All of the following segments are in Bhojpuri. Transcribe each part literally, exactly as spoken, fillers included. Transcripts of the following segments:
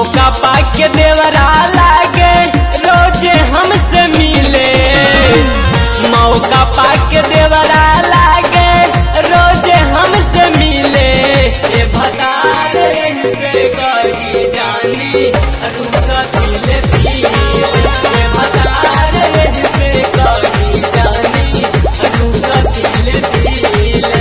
मौका पाके देवरा लागे रोजे हमसे मिले, मौका पाके देवरा लागे रोजे हमसे मिले। ए भतार से कही जानी रूसा दिल दिले, ए भतार से कही जानी रूसा दिल दिले।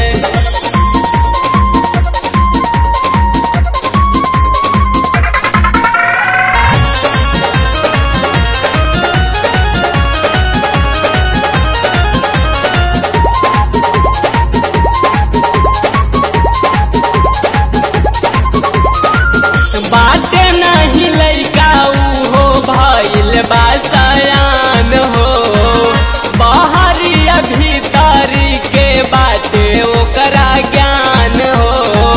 बाटे नहीं लइका हो भइल बासयान हो, बाहरी भीतरी के बाटे ओकरा ज्ञान हो।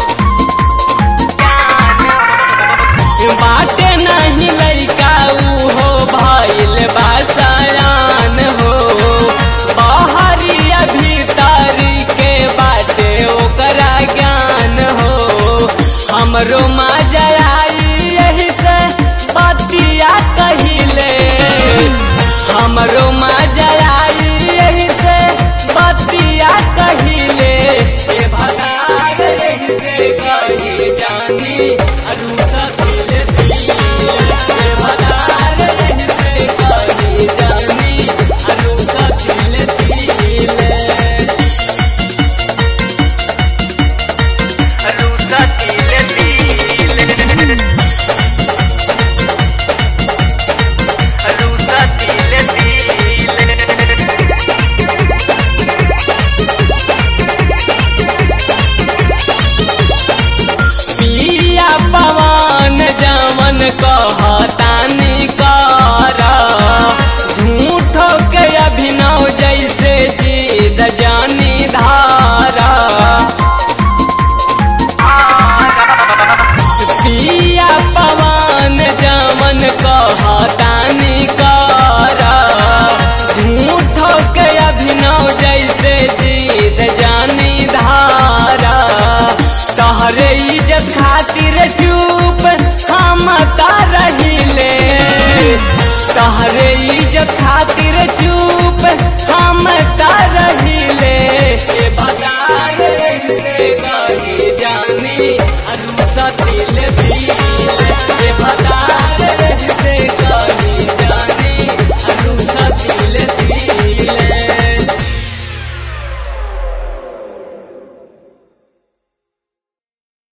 बाटे नहीं लइका हो भइल बासयान हो, बाहरी भीतरी के बाटे ओकरा ज्ञान हो। हमरो मजा आई यही से बतिया कहिले, हमरो मजा आई यही से बतिया कहिले। ए भतार यही से कही जानी रूसा दिल दिले, ए भतार यही से कही जानी रूसा दिल दिले, रूसा दिल दिले, रूसा दिल दिले। पिया पवन जमन कहतानी करा, झूठो के अभिनव जैसे जीद जानी धारा। पिया पवन जमन कहतानी करा, झूठो के अभिनव जैसे जीद जानी धारा। तहरे इज्जत खातिर चुप हम रहिले, तहरे इज्जत खातिर चुप हम रहिले। ए भतार से कही जानी रूसा दिल